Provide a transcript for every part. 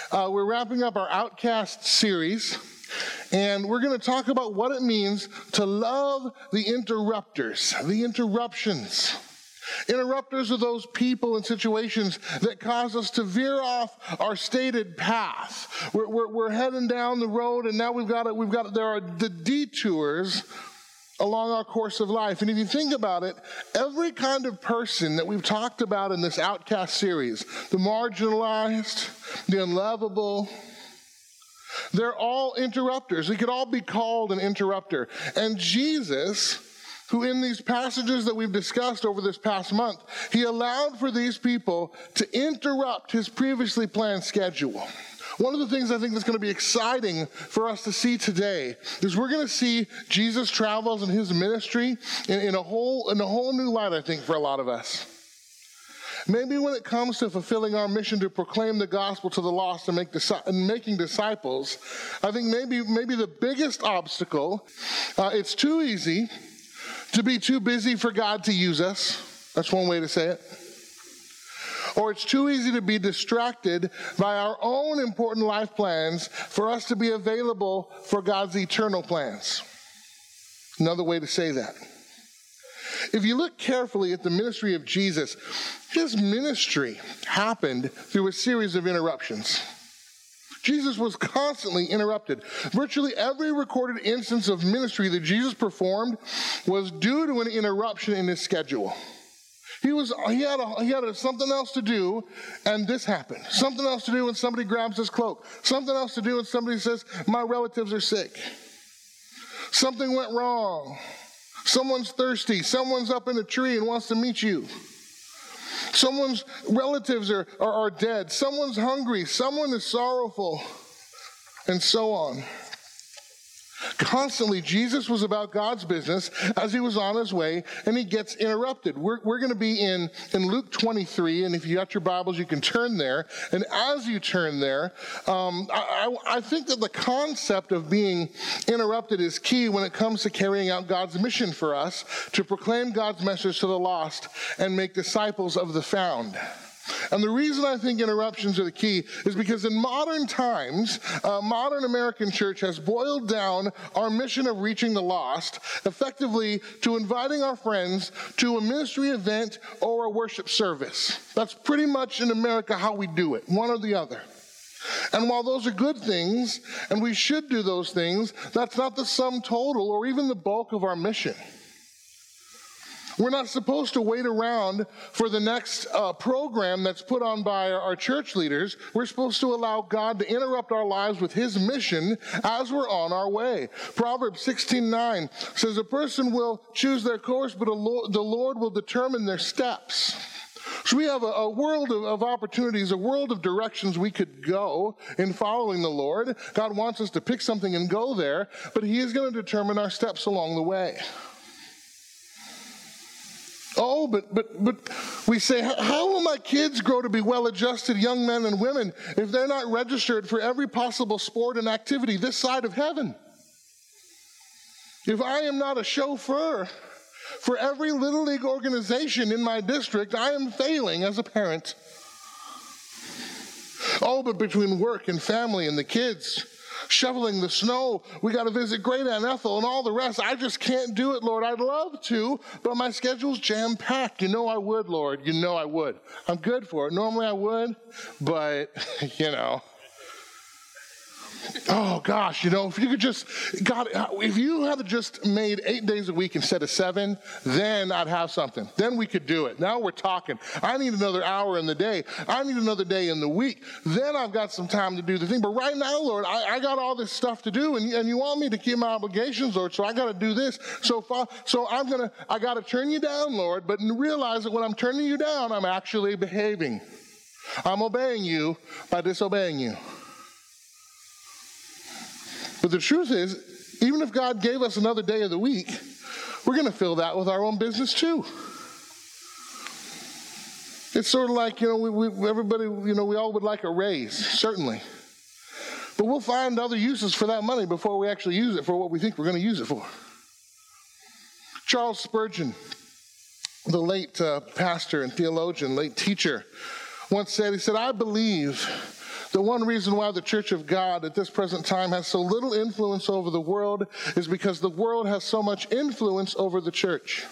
We're wrapping up our Outcast series, and we're going to talk about what it means to love the interrupters, the interruptions. Interrupters are those people and situations that cause us to veer off our stated path. We're heading down the road, and now there are the detours along our course of life. And if you think about it, every kind of person that we've talked about in this Outcast series, the marginalized, the unlovable, they're all interrupters. We could all be called an interrupter. And Jesus, who in these passages that we've discussed over this past month, he allowed for these people to interrupt his previously planned schedule. One of the things I think that's going to be exciting for us to see today is we're going to see Jesus' travels and his ministry in a whole new light, I think, for a lot of us. Maybe when it comes to fulfilling our mission to proclaim the gospel to the lost and making disciples, I think maybe the biggest obstacle, it's too easy to be too busy for God to use us. That's one way to say it. Or it's too easy to be distracted by our own important life plans for us to be available for God's eternal plans. Another way to say that. If you look carefully at the ministry of Jesus, his ministry happened through a series of interruptions. Jesus was constantly interrupted. Virtually every recorded instance of ministry that Jesus performed was due to an interruption in his schedule. He had something else to do, and this happened. Something else to do when somebody grabs his cloak. Something else to do when somebody says, my relatives are sick. Something went wrong. Someone's thirsty. Someone's up in a tree and wants to meet you. Someone's relatives are dead. Someone's hungry. Someone is sorrowful. And so on. Constantly, Jesus was about God's business as he was on his way, and he gets interrupted. We're going to be in Luke 23, and if you got your Bibles, you can turn there. And as you turn there, I think that the concept of being interrupted is key when it comes to carrying out God's mission for us, to proclaim God's message to the lost and make disciples of the found. And the reason I think interruptions are the key is because in modern times, modern American church has boiled down our mission of reaching the lost effectively to inviting our friends to a ministry event or a worship service. That's pretty much in America how we do it, one or the other. And while those are good things, and we should do those things, that's not the sum total or even the bulk of our mission. We're not supposed to wait around for the next program that's put on by our church leaders. We're supposed to allow God to interrupt our lives with his mission as we're on our way. Proverbs 16:9 says, a person will choose their course, but the Lord will determine their steps. So we have a world of opportunities, a world of directions we could go in following the Lord. God wants us to pick something and go there, but he is going to determine our steps along the way. Oh, but we say, how will my kids grow to be well-adjusted young men and women if they're not registered for every possible sport and activity this side of heaven? If I am not a chauffeur for every Little League organization in my district, I am failing as a parent. Oh, but between work and family and the kids, shoveling the snow, we got to visit Great Aunt Ethel and all the rest. I just can't do it, Lord. I'd love to, but my schedule's jam-packed. You know I would, Lord. You know I would. I'm good for it. Normally I would, but, oh gosh, if you could just, God, if you had just made 8 days a week instead of 7, then I'd have something. Then we could do it. Now we're talking. I need another hour in the day. I need another day in the week. Then I've got some time to do the thing. But right now, Lord, I got all this stuff to do, and you want me to keep my obligations, Lord, so I got to do this. So I got to turn you down, Lord, but realize that when I'm turning you down, I'm actually behaving. I'm obeying you by disobeying you. But the truth is, even if God gave us another day of the week, we're going to fill that with our own business too. It's sort of like, everybody, we all would like a raise, certainly. But we'll find other uses for that money before we actually use it for what we think we're going to use it for. Charles Spurgeon, the late pastor and theologian, late teacher, once said, he said, I believe The one reason why the Church of God at this present time has so little influence over the world is because the world has so much influence over the church.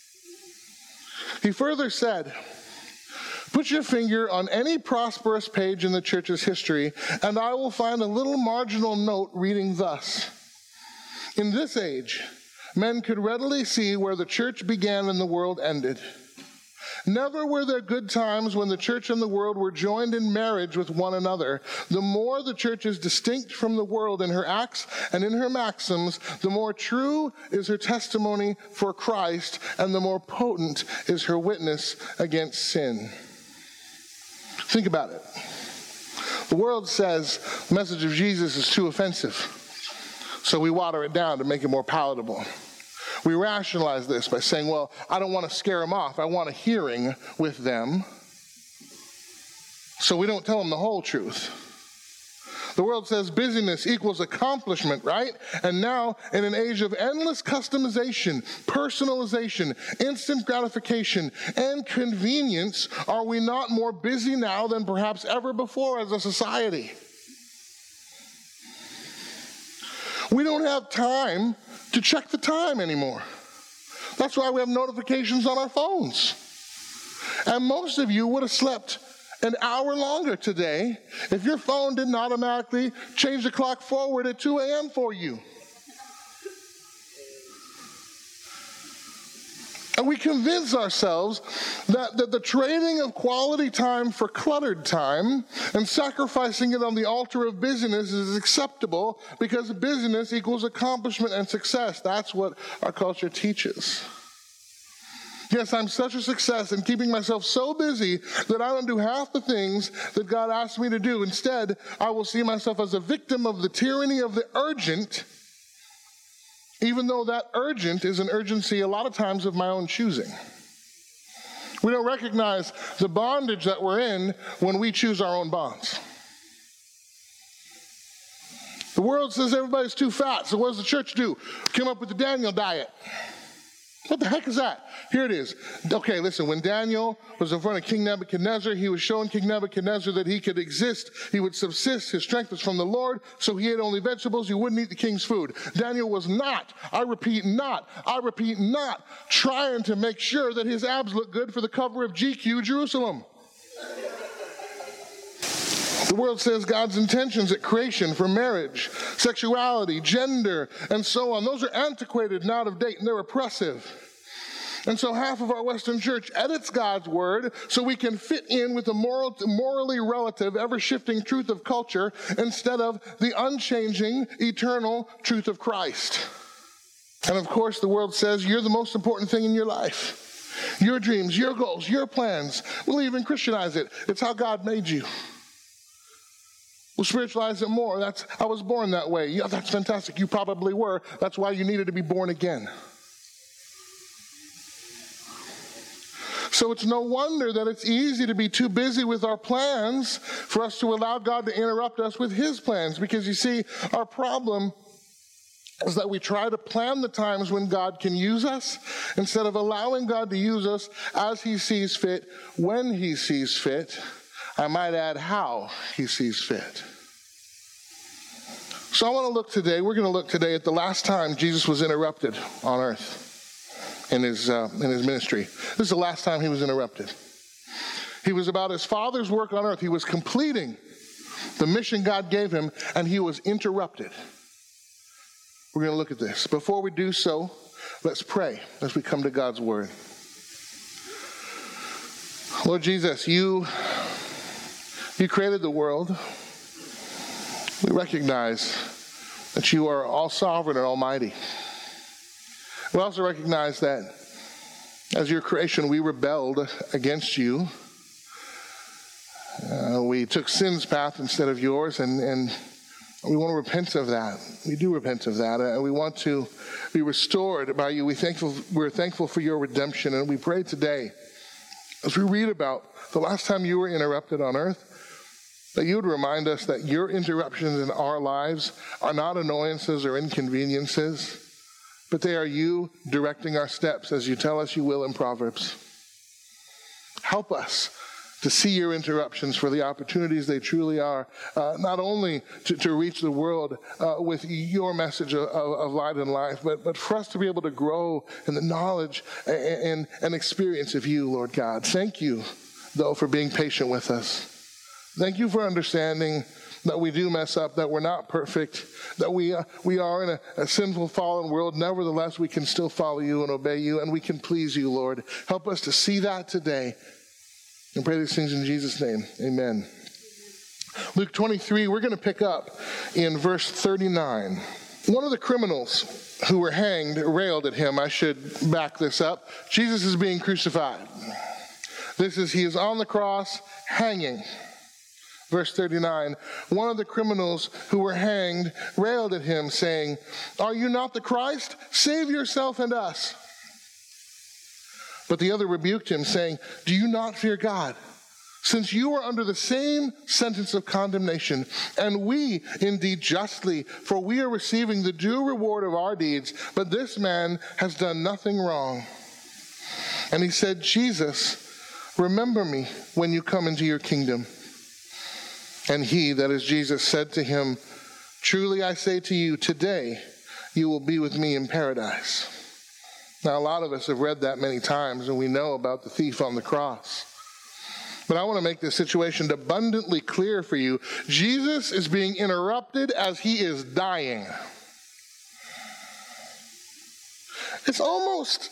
He further said, "Put your finger on any prosperous page in the church's history, and I will find a little marginal note reading thus. In this age, men could readily see where the church began and the world ended. Never were there good times when the church and the world were joined in marriage with one another. The more the church is distinct from the world in her acts and in her maxims, the more true is her testimony for Christ, and the more potent is her witness against sin." Think about it. The world says the message of Jesus is too offensive, so we water it down to make it more palatable. We rationalize this by saying, well, I don't want to scare them off. I want a hearing with them. So we don't tell them the whole truth. The world says busyness equals accomplishment, right? And now, in an age of endless customization, personalization, instant gratification, and convenience, are we not more busy now than perhaps ever before as a society? We don't have time to check the time anymore. That's why we have notifications on our phones. And most of you would have slept an hour longer today if your phone didn't automatically change the clock forward at 2 a.m. for you. And we convince ourselves that the trading of quality time for cluttered time and sacrificing it on the altar of busyness is acceptable because busyness equals accomplishment and success. That's what our culture teaches. Yes, I'm such a success in keeping myself so busy that I don't do half the things that God asked me to do. Instead, I will see myself as a victim of the tyranny of the urgent, even though that urgent is an urgency a lot of times of my own choosing. We don't recognize the bondage that we're in when we choose our own bonds. The world says everybody's too fat, so what does the church do? Come up with the Daniel diet. What the heck is that? Here it is. Okay, listen, when Daniel was in front of King Nebuchadnezzar, he was showing King Nebuchadnezzar that he could exist, he would subsist, his strength was from the Lord, so he ate only vegetables, he wouldn't eat the king's food. Daniel was not, I repeat not, trying to make sure that his abs look good for the cover of GQ Jerusalem. The world says God's intentions at creation for marriage, sexuality, gender, and so on, those are antiquated and out of date, and they're oppressive. And so half of our Western church edits God's word so we can fit in with the morally relative, ever-shifting truth of culture instead of the unchanging, eternal truth of Christ. And of course, the world says you're the most important thing in your life. Your dreams, your goals, your plans. We'll even Christianize it. It's how God made you. We'll spiritualize it more. I was born that way. Yeah, that's fantastic. You probably were. That's why you needed to be born again. So it's no wonder that it's easy to be too busy with our plans for us to allow God to interrupt us with his plans. Because you see, our problem is that we try to plan the times when God can use us instead of allowing God to use us as he sees fit, when he sees fit. I might add how he sees fit. So we're going to look today at the last time Jesus was interrupted on earth in his ministry. This is the last time he was interrupted. He was about his Father's work on earth. He was completing the mission God gave him, and he was interrupted. We're going to look at this. Before we do so, let's pray as we come to God's word. Lord Jesus, you created the world. We recognize that you are all sovereign and almighty. We also recognize that as your creation, we rebelled against you. We took sin's path instead of yours, and we want to repent of that. We do repent of that, and we want to be restored by you. We're thankful for your redemption, and we pray today, as we read about the last time you were interrupted on earth, that you would remind us that your interruptions in our lives are not annoyances or inconveniences, but they are you directing our steps as you tell us you will in Proverbs. Help us to see your interruptions for the opportunities they truly are, not only to reach the world with your message of light and life, but for us to be able to grow in the knowledge and experience of you, Lord God. Thank you, though, for being patient with us. Thank you for understanding that we do mess up, that we're not perfect, that we are in a sinful, fallen world. Nevertheless, we can still follow you and obey you, and we can please you, Lord. Help us to see that today. And pray these things in Jesus' name. Amen. Luke 23, we're going to pick up in verse 39. One of the criminals who were hanged railed at him. I should back this up. Jesus is being crucified. He is on the cross, hanging. Verse 39, one of the criminals who were hanged railed at him, saying, "Are you not the Christ? Save yourself and us." But the other rebuked him, saying, "Do you not fear God, since you are under the same sentence of condemnation, and we indeed justly, for we are receiving the due reward of our deeds, but this man has done nothing wrong." And he said, "Jesus, remember me when you come into your kingdom." And he, that is Jesus, said to him, "Truly I say to you, today you will be with me in paradise." Now, a lot of us have read that many times, and we know about the thief on the cross. But I want to make this situation abundantly clear for you. Jesus is being interrupted as he is dying. It's almost,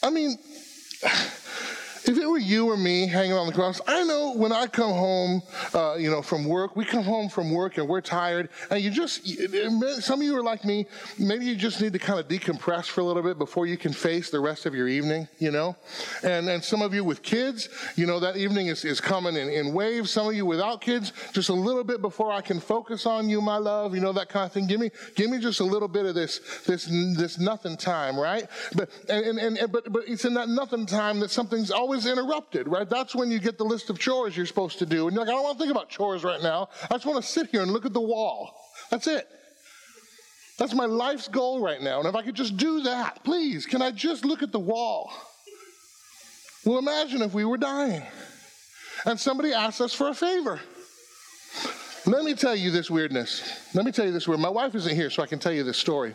if it were you or me hanging on the cross, I know when I come home, from work, we come home from work and we're tired, and some of you are like me, maybe you just need to kind of decompress for a little bit before you can face the rest of your evening, And some of you with kids, that evening is coming in waves. Some of you without kids, just a little bit before I can focus on you, my love, that kind of thing. Give me just a little bit of this nothing time, right? But it's in that nothing time that something's always interrupted, right? That's when you get the list of chores you're supposed to do. And you're like, I don't want to think about chores right now. I just want to sit here and look at the wall. That's it. That's my life's goal right now. And if I could just do that, please, can I just look at the wall? Well, imagine if we were dying and somebody asked us for a favor. Let me tell you this weirdness. My wife isn't here, so I can tell you this story.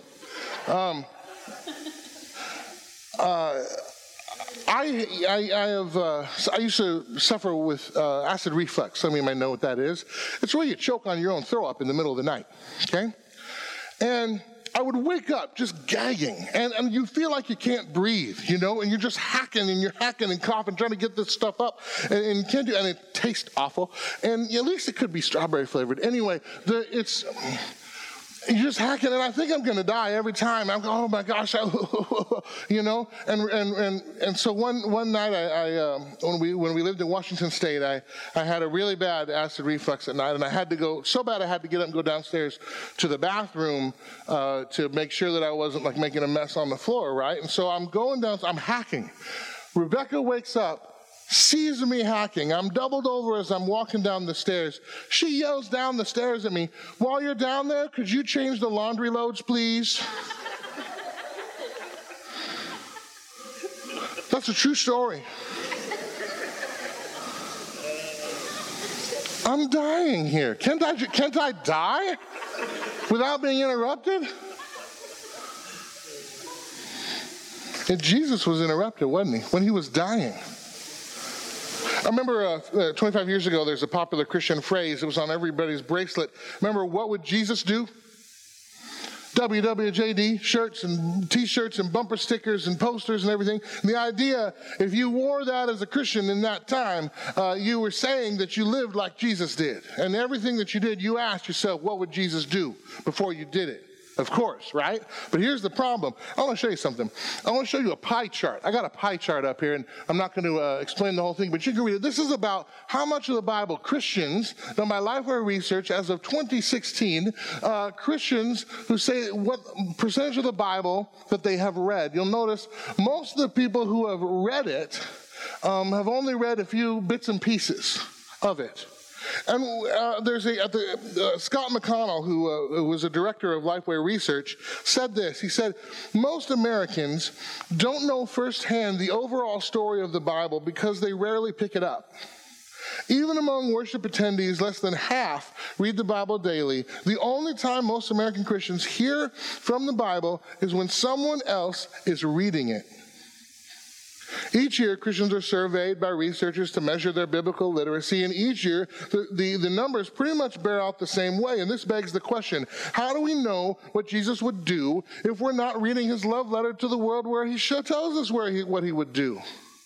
I used to suffer with acid reflux. Some of you might know what that is. It's where you choke on your own throw up in the middle of the night, okay? And I would wake up just gagging, and you feel like you can't breathe, and you're just hacking and coughing, trying to get this stuff up, and you can't do it, and it tastes awful. And at least it could be strawberry flavored. Anyway, you're just hacking, and I think I'm going to die every time. I'm going, oh my gosh, And so one night, when we lived in Washington State, I had a really bad acid reflux at night, and I had to go so bad I had to get up and go downstairs to the bathroom to make sure that I wasn't like making a mess on the floor, right? And so I'm going down, I'm hacking. Rebecca wakes up, sees me hacking. I'm doubled over as I'm walking down the stairs. She yells down the stairs at me, "While you're down there, could you change the laundry loads, please?" That's a true story. I'm dying here. Can't I die without being interrupted? And Jesus was interrupted, wasn't he? When he was dying. I remember 25 years ago, there's a popular Christian phrase. It was on everybody's bracelet. Remember, what would Jesus do? WWJD shirts and T-shirts and bumper stickers and posters and everything. And the idea, if you wore that as a Christian in that time, you were saying that you lived like Jesus did. And everything that you did, you asked yourself, what would Jesus do before you did it? Of course, right? But here's the problem. I want to show you something. I want to show you a pie chart. I got a pie chart up here, and I'm not going to explain the whole thing, but you can read it. This is about how much of the Bible Christians, done by Lifeway Research as of 2016, Christians who say what percentage of the Bible that they have read. You'll notice most of the people who have read it have only read a few bits and pieces of it. And there's Scott McConnell, who was a director of Lifeway Research, said this. He said, most Americans don't know firsthand the overall story of the Bible because they rarely pick it up. Even among worship attendees, less than half read the Bible daily. The only time most American Christians hear from the Bible is when someone else is reading it. Each year, Christians are surveyed by researchers to measure their biblical literacy, and each year, the numbers pretty much bear out the same way. And this begs the question, how do we know what Jesus would do if we're not reading his love letter to the world where he tells us what he would do?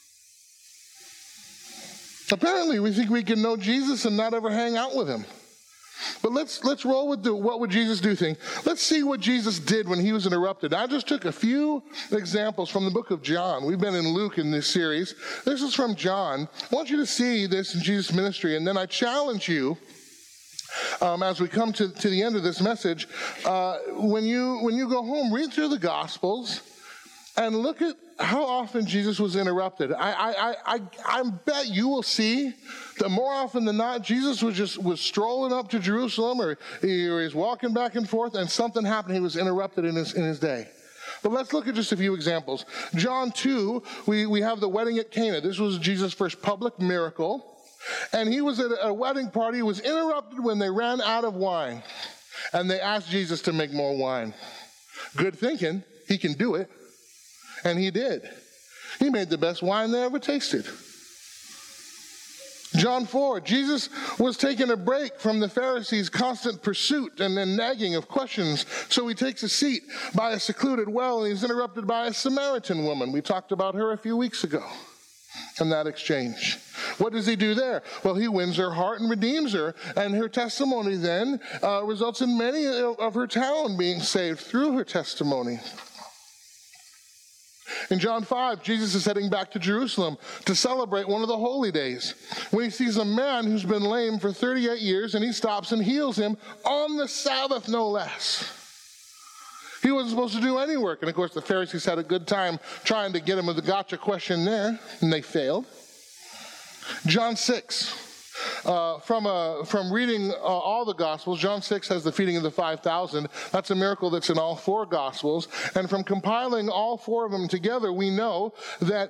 Apparently, we think we can know Jesus and not ever hang out with him. But let's roll with the what would Jesus do thing. Let's see what Jesus did when he was interrupted. I just took a few examples from the book of John. We've been in Luke in this series. This is from John. I want you to see this in Jesus' ministry, and then I challenge you, as we come to the end of this message, when you go home, read through the Gospels and look at how often Jesus was interrupted. I bet you will see that more often than not, Jesus was strolling up to Jerusalem, or he was walking back and forth, and something happened. He was interrupted in his day. But let's look at just a few examples. John 2, we have the wedding at Cana. This was Jesus' first public miracle. And he was at a wedding party. He was interrupted when they ran out of wine. And they asked Jesus to make more wine. Good thinking. He can do it. And he did. He made the best wine they ever tasted. John 4, Jesus was taking a break from the Pharisees' constant pursuit and then nagging of questions. So he takes a seat by a secluded well, and he's interrupted by a Samaritan woman. We talked about her a few weeks ago in that exchange. What does he do there? Well, he wins her heart and redeems her. And her testimony then results in many of her town being saved through her testimony. In John 5, Jesus is heading back to Jerusalem to celebrate one of the holy days, when he sees a man who's been lame for 38 years, and he stops and heals him on the Sabbath, no less. He wasn't supposed to do any work. And of course, the Pharisees had a good time trying to get him with a gotcha question there, and they failed. John 6. From reading all the Gospels, John 6 has the feeding of the 5,000. That's a miracle that's in all four Gospels. And from compiling all four of them together, we know that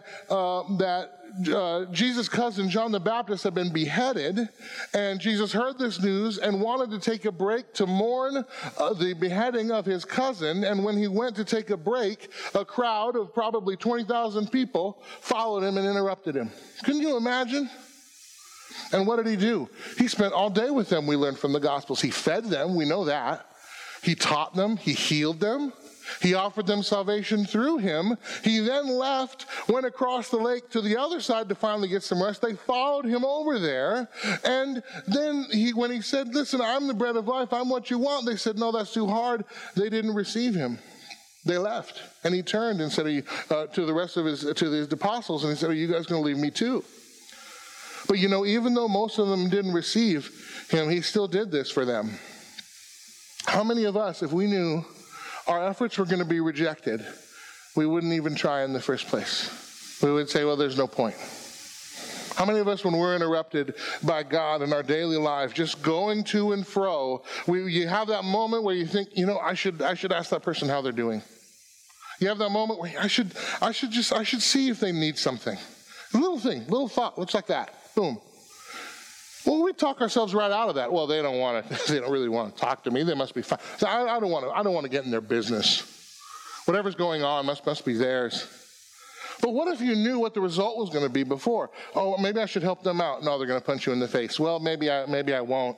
Jesus' cousin John the Baptist had been beheaded, and Jesus heard this news and wanted to take a break to mourn the beheading of his cousin. And when he went to take a break, a crowd of probably 20,000 people followed him and interrupted him. Can you imagine? And what did he do? He spent all day with them, we learned from the Gospels. He fed them, we know that. He taught them, he healed them. He offered them salvation through him. He then left, went across the lake to the other side to finally get some rest. They followed him over there. And then when he said, listen, I'm the bread of life, I'm what you want, they said, no, that's too hard. They didn't receive him. They left. And he turned and said to the rest of his apostles, and he said, are you guys going to leave me too? But even though most of them didn't receive him, he still did this for them. How many of us, if we knew our efforts were going to be rejected, we wouldn't even try in the first place? We would say, well, there's no point. How many of us, when we're interrupted by God in our daily life, just going to and fro, you have that moment where you think, I should ask that person how they're doing. You have that moment where I should see if they need something. A little thing, little thought, looks like that. Boom. Well, we talk ourselves right out of that. Well, they don't want to. They don't really want to talk to me. They must be fine. So I don't want to get in their business. Whatever's going on must be theirs. But what if you knew what the result was going to be before? Oh, maybe I should help them out. No, they're going to punch you in the face. Well, maybe I won't.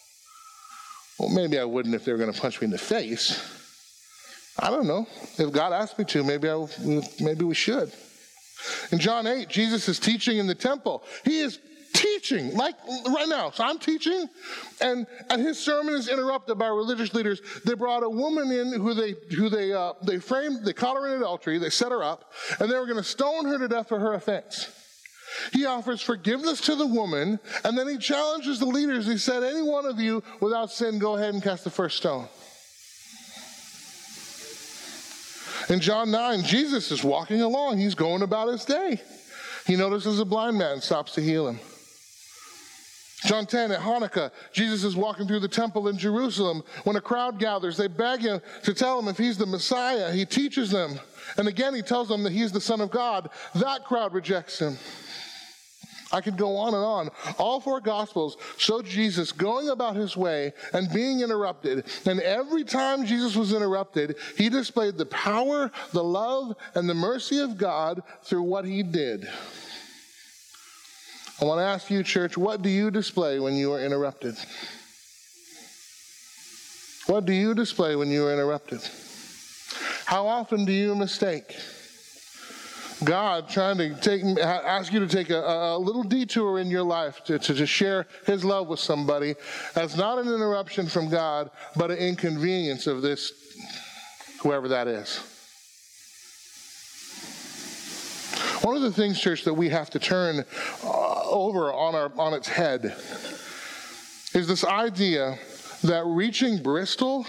Well, maybe I wouldn't if they were going to punch me in the face. I don't know. If God asked me to, maybe we should. In John 8, Jesus is teaching in the temple. He is teaching, like right now. So I'm teaching, and his sermon is interrupted by religious leaders. They brought a woman in who they framed, they caught her in adultery, they set her up, and they were going to stone her to death for her offense. He offers forgiveness to the woman, and then he challenges the leaders. He said, any one of you without sin, go ahead and cast the first stone. In John 9, Jesus is walking along. He's going about his day. He notices a blind man, stops to heal him. John 10, at Hanukkah, Jesus is walking through the temple in Jerusalem. When a crowd gathers, they beg him to tell him if he's the Messiah. He teaches them. And again, he tells them that he's the Son of God. That crowd rejects him. I could go on and on. All four Gospels show Jesus going about his way and being interrupted. And every time Jesus was interrupted, he displayed the power, the love, and the mercy of God through what he did. I want to ask you, church, what do you display when you are interrupted? What do you display when you are interrupted? How often do you mistake God trying to ask you to take a little detour in your life to share his love with somebody as not an interruption from God, but an inconvenience of this, whoever that is? One of the things, church, that we have to turn over on its head is this idea that reaching Bristol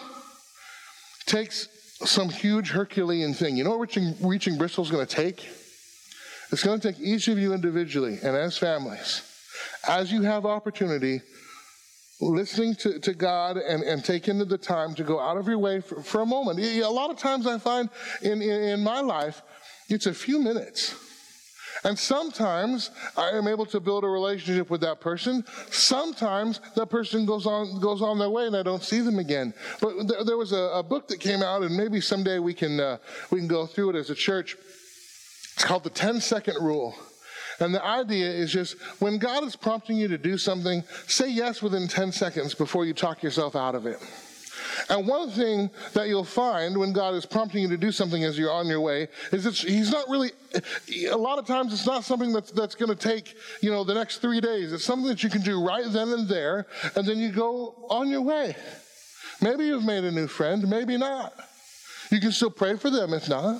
takes some huge Herculean thing. You know what reaching Bristol is going to take? It's going to take each of you individually and as families, as you have opportunity, listening to God and taking the time to go out of your way for a moment. A lot of times I find in my life, it's a few minutes. And sometimes I am able to build a relationship with that person. Sometimes that person goes on their way and I don't see them again. But there was a book that came out, and maybe someday we can go through it as a church. It's called The 10-Second Rule. And the idea is just when God is prompting you to do something, say yes within 10 seconds before you talk yourself out of it. And one thing that you'll find when God is prompting you to do something as you're on your way is that he's not really, a lot of times it's not something that's going to take, the next 3 days. It's something that you can do right then and there, and then you go on your way. Maybe you've made a new friend, maybe not. You can still pray for them if not.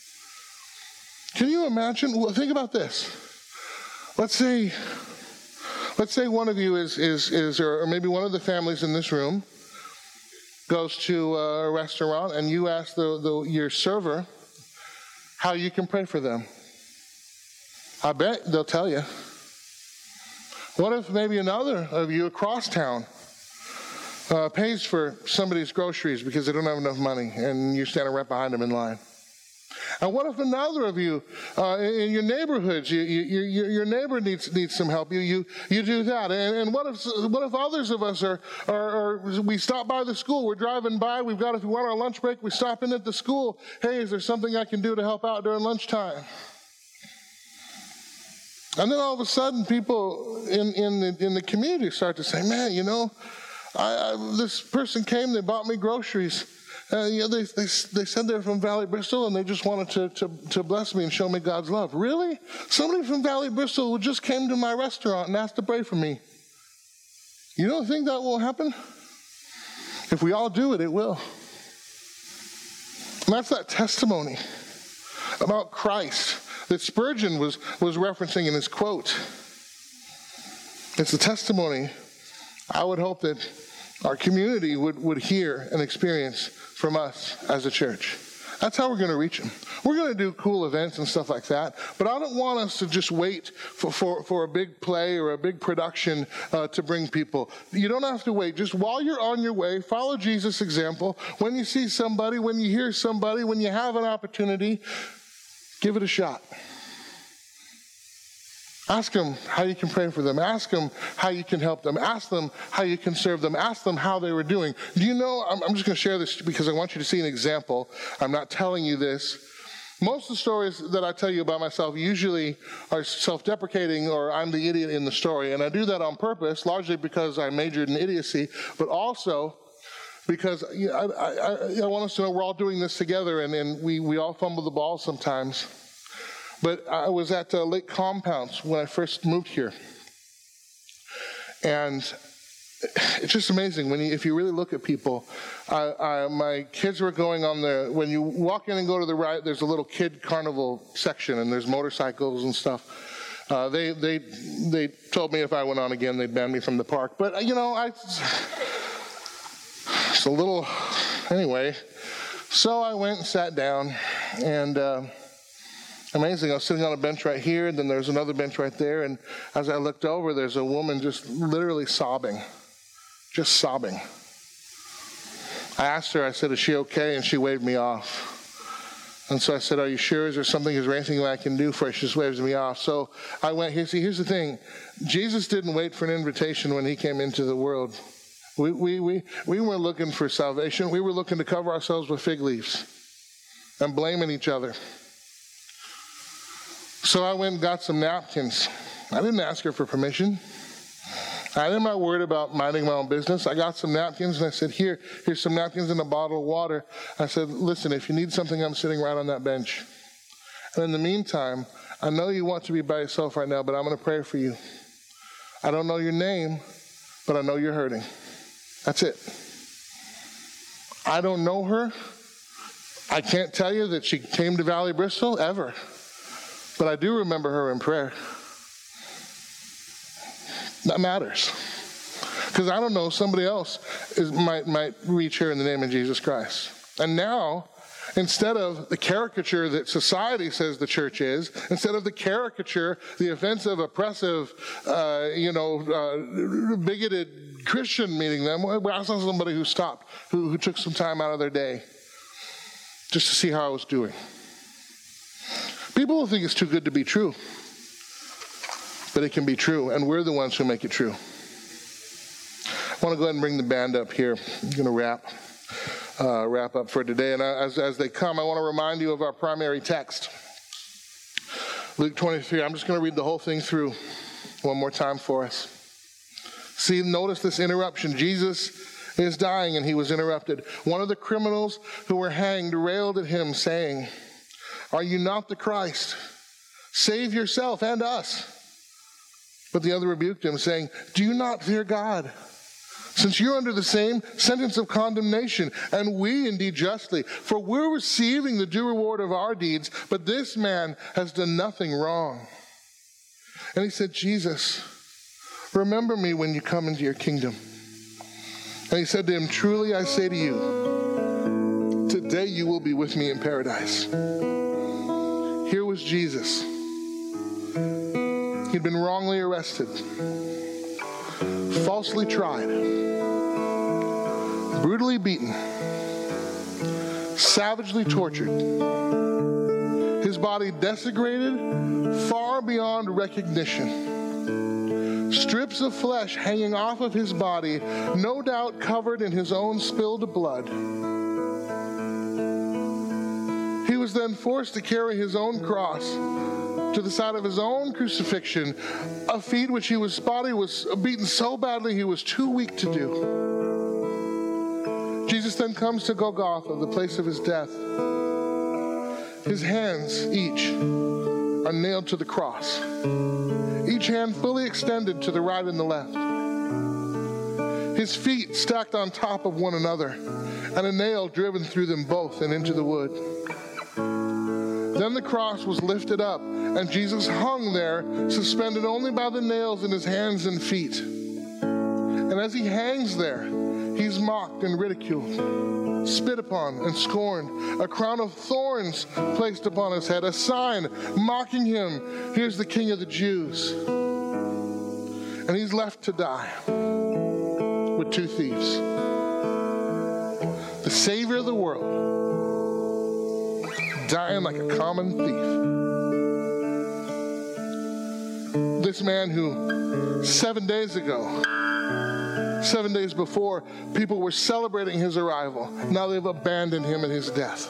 Can you imagine? Well, think about this. Let's say one of you is or maybe one of the families in this room goes to a restaurant and you ask your server how you can pray for them. I bet they'll tell you. What if maybe another of you across town pays for somebody's groceries because they don't have enough money and you're standing right behind them in line? And what if another of you in your neighborhoods, your neighbor needs some help? You do that. And what if others of us are we stop by the school, we're driving by, if we want our lunch break, we stop in at the school. Hey, is there something I can do to help out during lunchtime? And then all of a sudden, people in the community start to say, man, this person came, they bought me groceries. They said they're from Valley Bristol and they just wanted to bless me and show me God's love. Really? Somebody from Valley Bristol who just came to my restaurant and asked to pray for me. You don't think that will happen? If we all do it, it will. And that's that testimony about Christ that Spurgeon was referencing in his quote. It's the testimony I would hope that our community would hear and experience from us as a church. That's how we're going to reach them. We're going to do cool events and stuff like that, but I don't want us to just wait for a big play or a big production to bring people. You don't have to wait. Just while you're on your way, follow Jesus' example. When you see somebody, when you hear somebody, when you have an opportunity, give it a shot. Ask them how you can pray for them. Ask them how you can help them. Ask them how you can serve them. Ask them how they were doing. Do you know, I'm just going to share this because I want you to see an example. I'm not telling you this. Most of the stories that I tell you about myself usually are self-deprecating or I'm the idiot in the story. And I do that on purpose, largely because I majored in idiocy, but also because I want us to know we're all doing this together and we all fumble the ball sometimes. But I was at Lake Compounds when I first moved here. And it's just amazing if you really look at people. My kids were going on when you walk in and go to the right, there's a little kid carnival section and there's motorcycles and stuff. They told me if I went on again, they'd ban me from the park. But, it's a little, anyway. So I went and sat down and, amazing. I was sitting on a bench right here, and then there's another bench right there. And as I looked over, there's a woman just literally sobbing. Just sobbing. I asked her, I said, is she okay? And she waved me off. And so I said, are you sure? Is there anything that I can do for you? She just waves me off. So I went here. See, here's the thing. Jesus didn't wait for an invitation when he came into the world. We weren't looking for salvation. We were looking to cover ourselves with fig leaves and blaming each other. So I went and got some napkins. I didn't ask her for permission. I'm not worried about minding my own business. I got some napkins and I said, here's some napkins and a bottle of water. I said, listen, if you need something, I'm sitting right on that bench. And in the meantime, I know you want to be by yourself right now, but I'm going to pray for you. I don't know your name, but I know you're hurting. That's it. I don't know her. I can't tell you that she came to Valley Bristol ever. But I do remember her in prayer. That matters. Because I don't know, somebody else might reach her in the name of Jesus Christ. And now, instead of the caricature that society says the church is, instead of the caricature, the offensive, oppressive, bigoted Christian meeting them, I saw somebody who stopped, who took some time out of their day just to see how I was doing. People will think it's too good to be true. But it can be true, and we're the ones who make it true. I want to go ahead and bring the band up here. I'm going to wrap up for today. And as they come, I want to remind you of our primary text. Luke 23. I'm just going to read the whole thing through one more time for us. See, notice this interruption. Jesus is dying, and he was interrupted. One of the criminals who were hanged railed at him, saying, "Are you not the Christ? Save yourself and us." But the other rebuked him, saying, "Do you not fear God, since you're under the same sentence of condemnation, and we indeed justly? For we're receiving the due reward of our deeds, but this man has done nothing wrong." And he said, "Jesus, remember me when you come into your kingdom." And he said to him, "Truly I say to you, today you will be with me in paradise." Here was Jesus. He'd been wrongly arrested, falsely tried, brutally beaten, savagely tortured, his body desecrated far beyond recognition, strips of flesh hanging off of his body, no doubt covered in his own spilled blood. He was then forced to carry his own cross to the side of his own crucifixion, a feat which his body was beaten so badly he was too weak to do. Jesus then comes to Golgotha, the place of his death. His hands, each, are nailed to the cross, each hand fully extended to the right and the left. His feet stacked on top of one another, and a nail driven through them both and into the wood. Then the cross was lifted up, and Jesus hung there, suspended only by the nails in his hands and feet. And as he hangs there, he's mocked and ridiculed, spit upon and scorned, a crown of thorns placed upon his head, a sign mocking him, "Here's the King of the Jews." And he's left to die with two thieves. The Savior of the world, dying like a common thief. This man who 7 days before, people were celebrating his arrival. Now they've abandoned him in his death.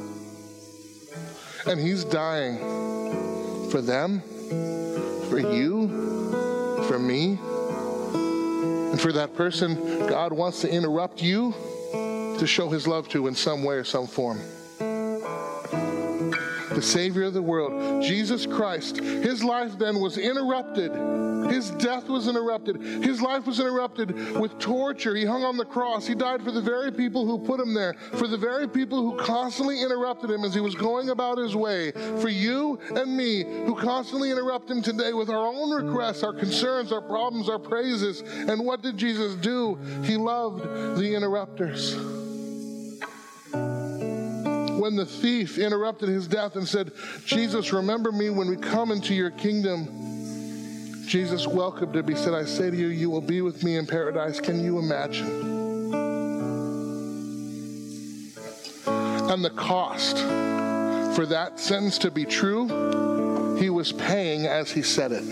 And he's dying for them, for you, for me, and for that person God wants to interrupt you to show his love to in some way or some form. The Savior of the world, Jesus Christ. His life then was interrupted. His death was interrupted. His life was interrupted with torture. He hung on the cross. He died for the very people who put him there, for the very people who constantly interrupted him as he was going about his way, for you and me who constantly interrupt him today with our own requests, our concerns, our problems, our praises. And what did Jesus do? He loved the interrupters. When the thief interrupted his death and said, "Jesus, remember me when we come into your kingdom," Jesus welcomed him. He said, "I say to you, you will be with me in paradise." Can you imagine? And the cost for that sentence to be true, he was paying as he said it.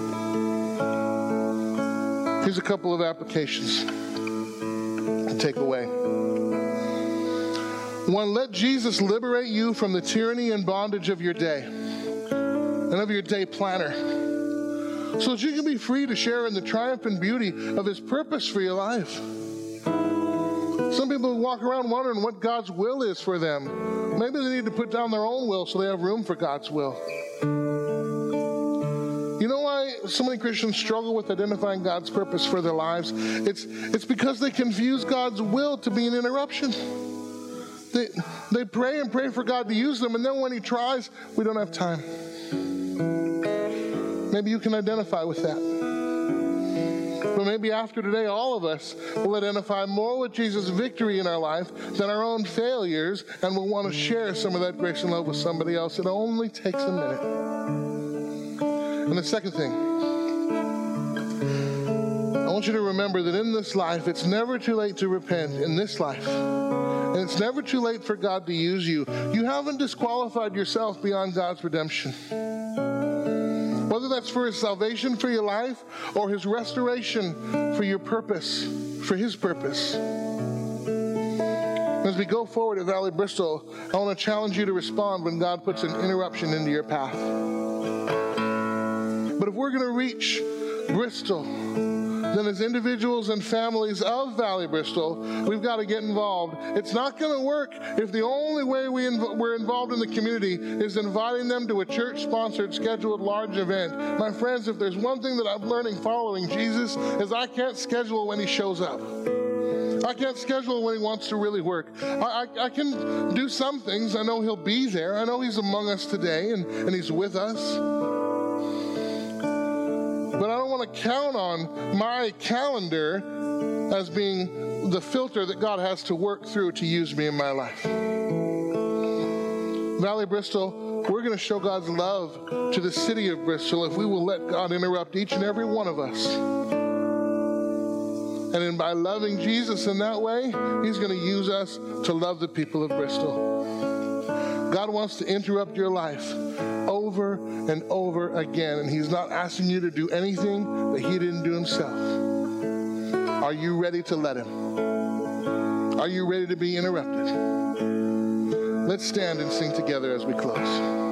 Here's a couple of applications to take away. 1, let Jesus liberate you from the tyranny and bondage of your day and of your day planner, so that you can be free to share in the triumph and beauty of his purpose for your life. Some people walk around wondering what God's will is for them. Maybe they need to put down their own will so they have room for God's will. You know why so many Christians struggle with identifying God's purpose for their lives? It's because they confuse God's will to be an interruption. They pray and pray for God to use them, and then when he tries, we don't have time. Maybe you can identify with that. But maybe after today, all of us will identify more with Jesus' victory in our life than our own failures, and will want to share some of that grace and love with somebody else. It only takes a minute. And the second thing, I want you to remember that in this life, it's never too late to repent in this life. And it's never too late for God to use you. You haven't disqualified yourself beyond God's redemption. Whether that's for his salvation for your life or his restoration for your purpose, for his purpose. As we go forward at Valley Bristol, I want to challenge you to respond when God puts an interruption into your path. But if we're going to reach Bristol, then as individuals and families of Valley Bristol, we've got to get involved. It's not going to work if the only way we're involved in the community is inviting them to a church-sponsored, scheduled large event. My friends, if there's one thing that I'm learning following Jesus, is I can't schedule when he shows up. I can't schedule when he wants to really work. I can do some things. I know he'll be there. I know he's among us today, and he's with us. But I don't want to count on my calendar as being the filter that God has to work through to use me in my life. Valley Bristol, we're going to show God's love to the city of Bristol if we will let God interrupt each and every one of us. And by loving Jesus in that way, he's going to use us to love the people of Bristol. God wants to interrupt your life over and over again, and he's not asking you to do anything that he didn't do himself. Are you ready to let him? Are you ready to be interrupted? Let's stand and sing together as we close.